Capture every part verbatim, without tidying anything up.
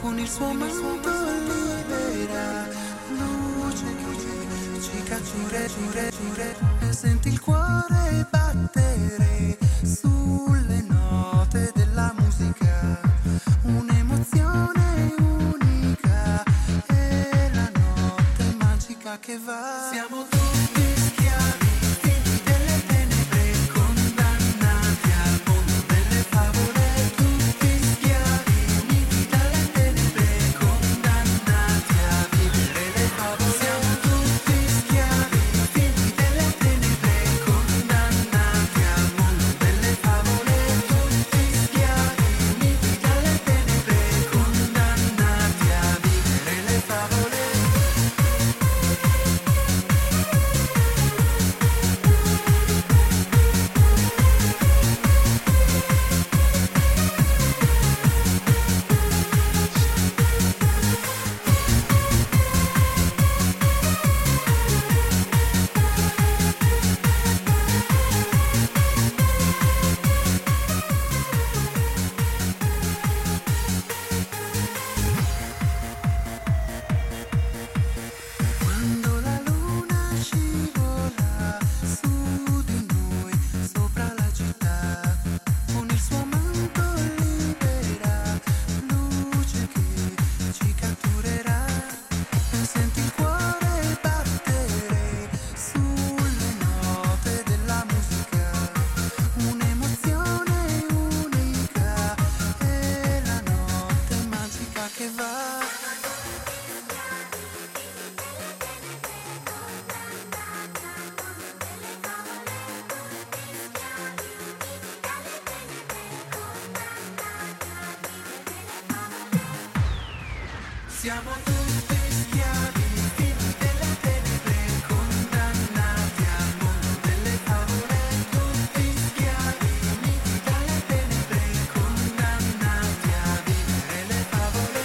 con il suo manto libera, luce che ci cattura, giure, giure, e senti il cuore battere sulle note della musica, un'emozione unica, è la notte magica che va. Siamo tutti schiavi, figli delle tenebre, condannati al mondo delle favole, tutti schiavi, uniti dalle tenebre, condannati a vivere le favole. Siamo tutti schiavi, figli delle tenebre, condannati al mondo delle favole, tutti schiavi, uniti dalle tenebre, condannati a vivere le favole. Quando la luna scivola su di noi, sopra la città, con il suo manto libera, luce che ci catturerà, e senti il cuore battere sulle note della musica, un'emozione unica, è la notte magica che va. Siamo tutti schiavi, figli delle tenebre, condannati al mondo delle favole, tutti schiavi, uniti dalle tenebre, condannati a vivere le favole.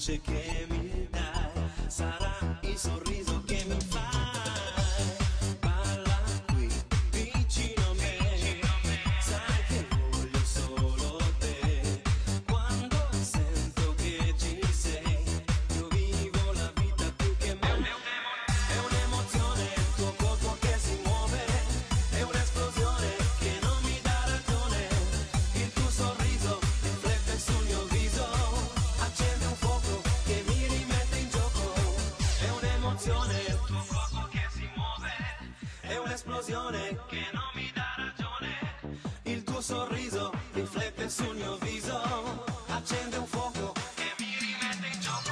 luce che mi dai, sarà il sorriso che mi fai. Balla qui vicino a me, sai che voglio solo te. Quando sento che ci sei, io vivo la vita più che mai. È un'emozione il tuo corpo che si muove, è un'esplosione che non mi dà ragione. Il tuo sorriso riflette sul mio viso, accende un fuoco che mi rimette in gioco. È un'emozione il tuo corpo che si muove, è un'esplosione che non mi dà ragione. Il tuo sorriso riflette sul mio viso, accende un fuoco che mi rimette in gioco.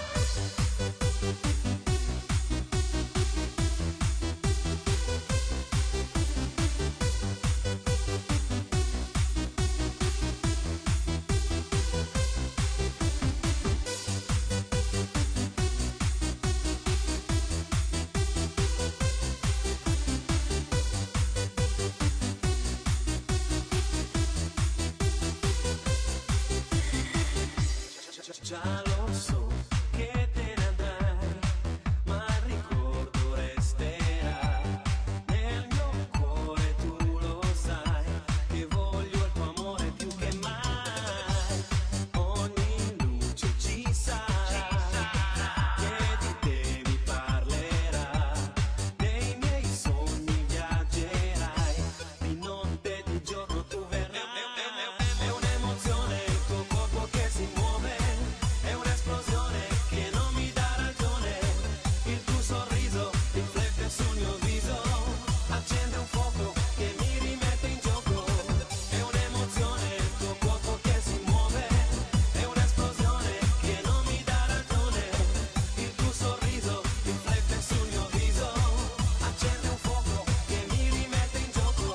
Già lo so che te ne andrai, ma il ricordo resterà nel mio cuore, tu lo sai, che voglio il tuo amore più che mai. Ogni luce ci sarà, che di te mi parlerà, dei miei sogni viaggerai, di notte e di giorno tu verrai. È un'emozione il tuo corpo che si muove, è un'esplosione che non mi dà ragione. Il tuo sorriso riflette sul mio viso, accende un fuoco che mi rimette in gioco. È un'emozione il tuo corpo che si muove, è un'esplosione che non mi dà ragione. Il tuo sorriso riflette sul mio viso, accende un fuoco che mi rimette in gioco.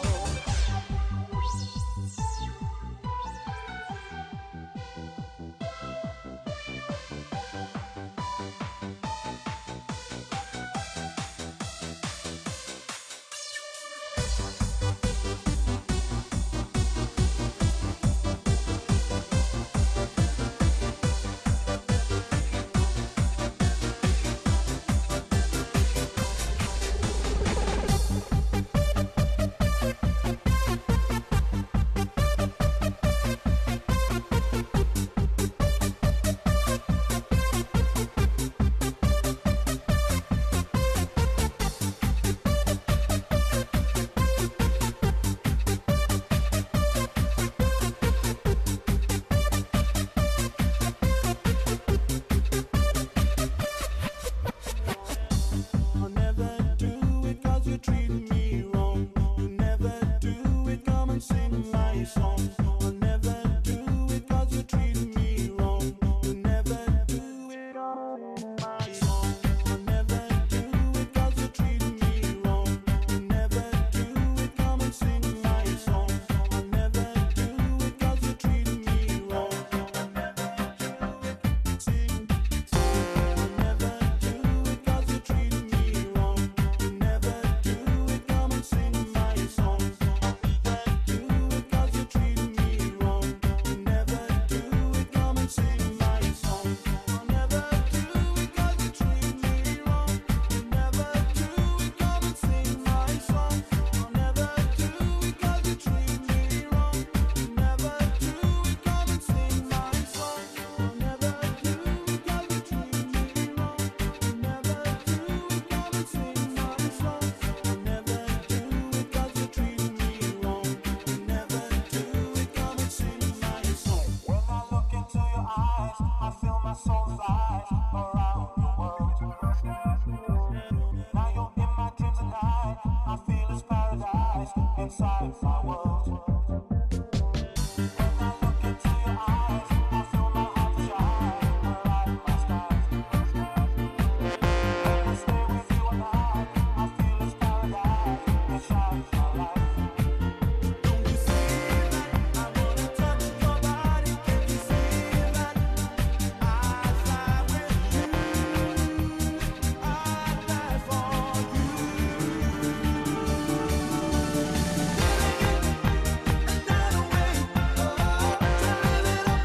I'll never do it 'cause you treat me wrong. You never do it, come and sing my song. I'll never do it 'cause you treat me wrong. You never do it, come and sing my song. I'll never do it 'cause you treat me wrong. You never do it, come and sing my song. I'll never do it 'cause you treat me wrong. I'll never do it, sing, sing. I'll never do it 'cause you treat me wrong. You never do it, come and sing my song. I'll never do it 'cause you treat me wrong. You never do it, come and sing my song. I'll never do it 'cause you treat me wrong. You never do it, come and sing my song. I'll never do it 'cause you treat me wrong. You never do it, come and sing my song. I'll never do it 'cause you treat me wrong. You never do it, come and sing my song. I'll never do it 'cause you treat me wrong. You never do it, come and sing my song. When I look into your eyes, I feel my soul rise around the world. Now you're in my dreams at night, I feel it's paradise inside my world. When I look into your eyes, I feel my heart shine like my sky. When I stay with you all night, I feel it's paradise, it shines my light. Don't you see that? I wanna touch your body, can't you see that? I fly with you, I die for you. Living it another way, oh, driving up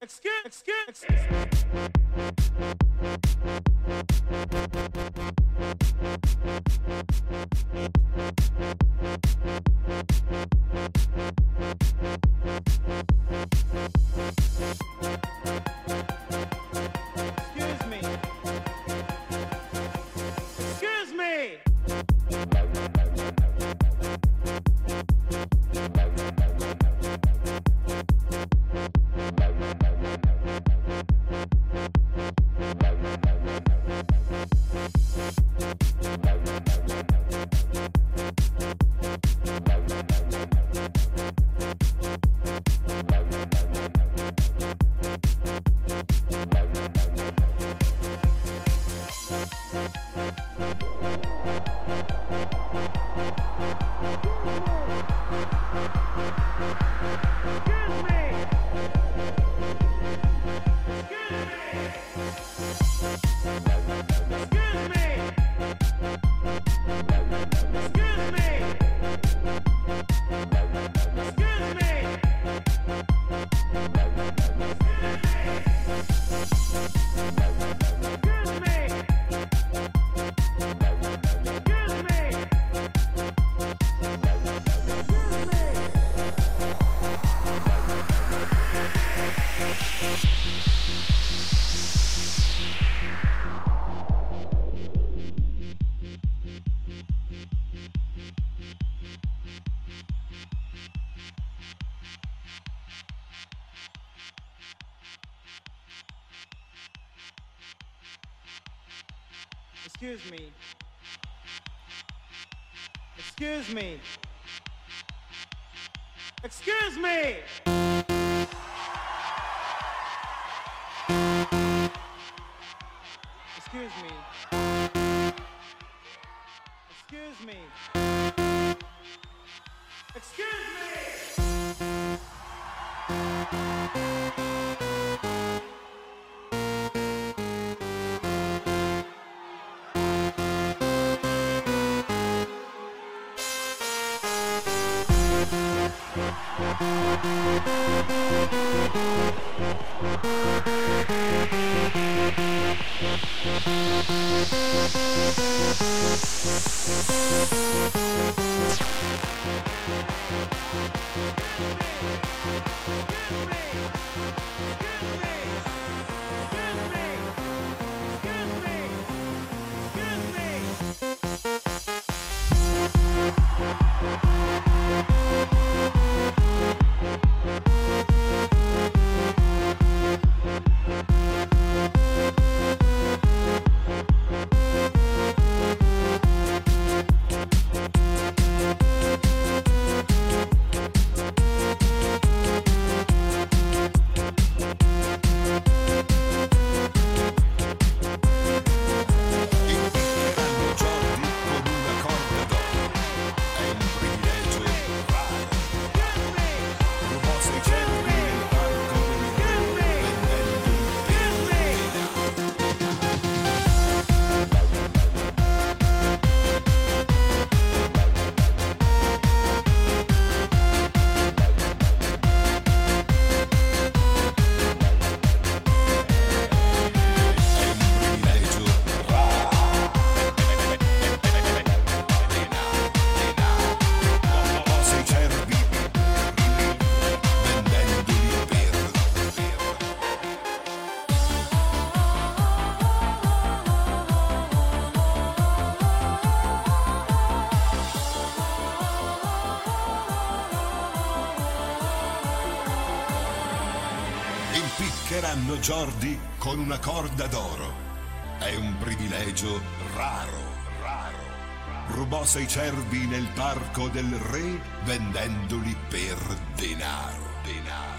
Excuse, excuse, excuse. Excuse me. Excuse me. Excuse me. Excuse me. Excuse me. Excuse me. Impiccheranno Jordi con una corda d'oro. È un privilegio raro, raro. Rubò sei cervi nel parco del re vendendoli per denaro, denaro.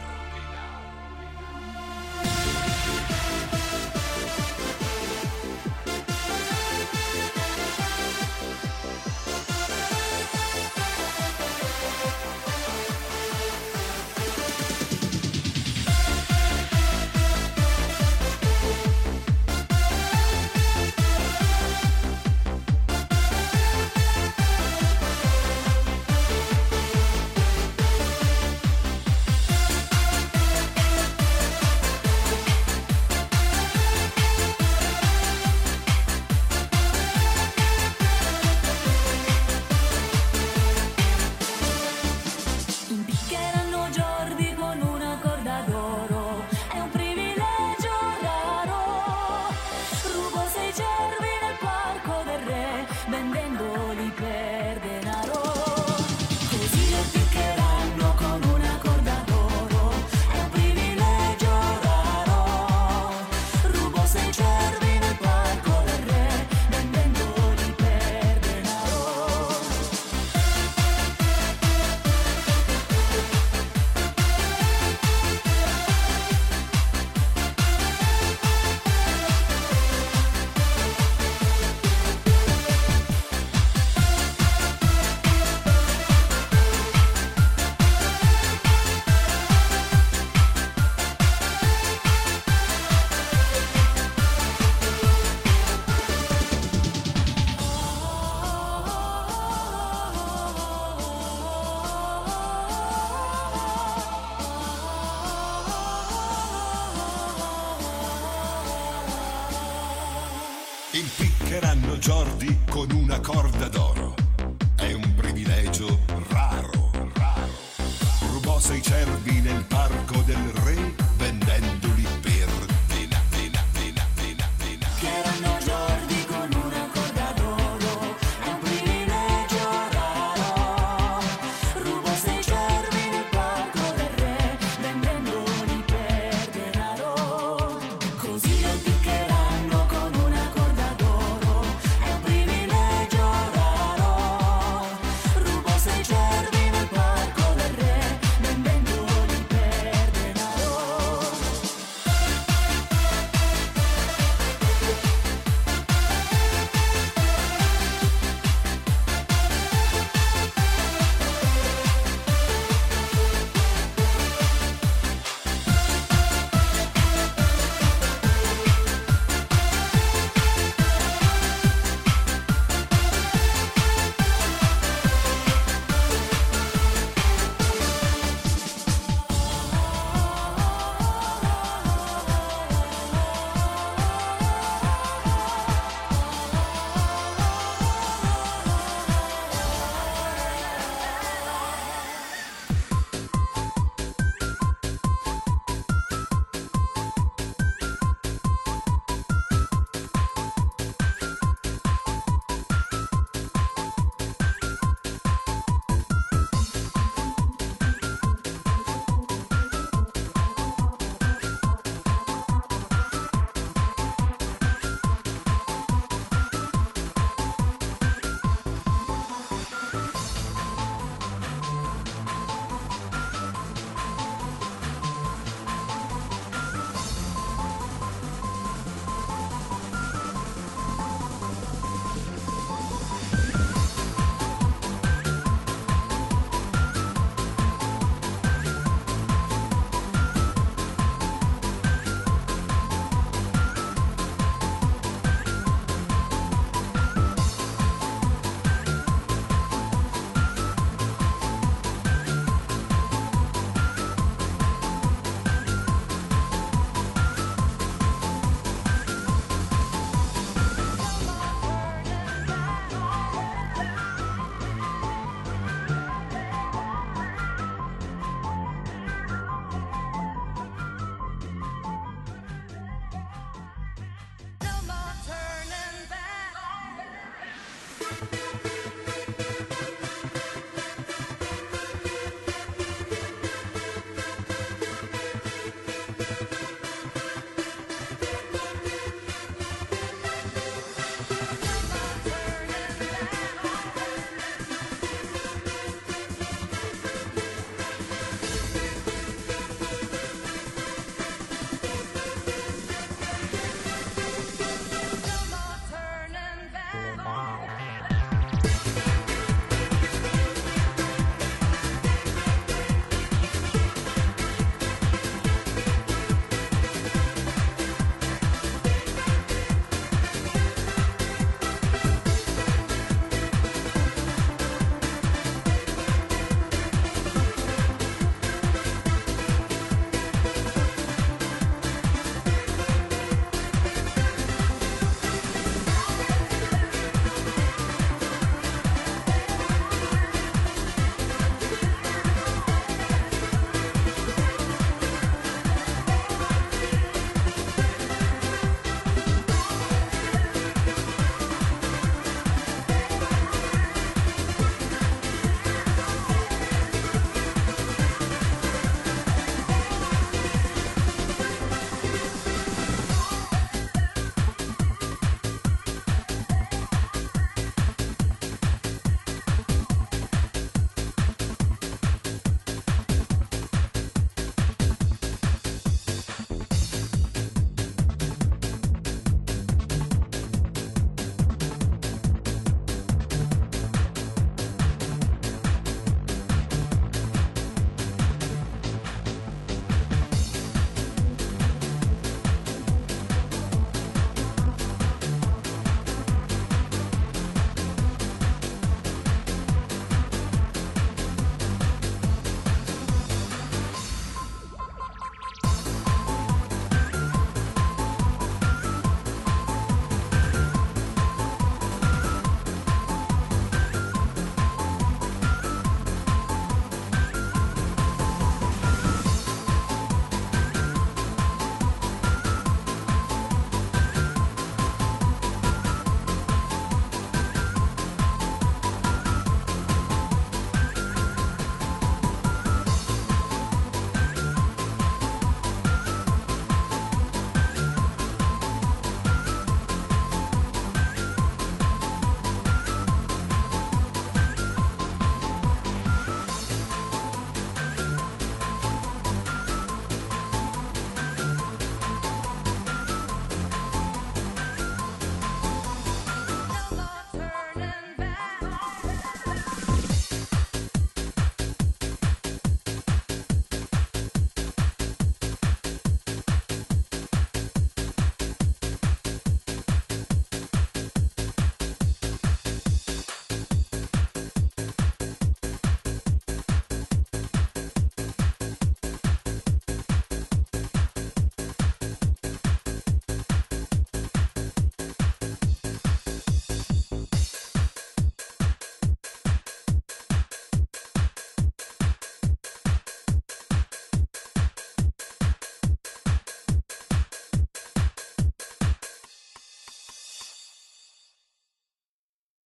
Impiccheranno Jordi con una corda d'oro. È un privilegio raro, raro. Rubò sei cervi nel parco del re, vendendoli per dena, dena, dena, dena, dena. Erano giorni con una corda d'oro, è un privilegio raro. Rubo sei cervi nel parco del re, vendendoli per denaro. Così lo piccheranno con una corda d'oro, è un privilegio raro. Rubo sei cervi nel parco del re, vendendoli per denaro.